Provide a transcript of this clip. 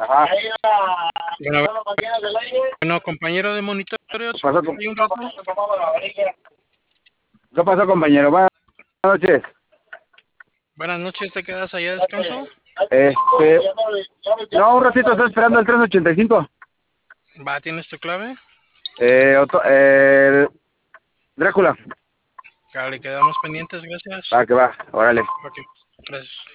Ajá. Bueno, bueno, compañero de monitoreo, ¿Qué pasó, ¿hay un rato? ¿Qué pasó, compañero? Buenas noches. Buenas noches, ¿te quedas allá a descanso? Este... No, un ratito, estoy esperando el 385. Va, ¿tienes tu clave? Drácula. Vale, quedamos pendientes, gracias. Va, que va, órale. Ok, gracias.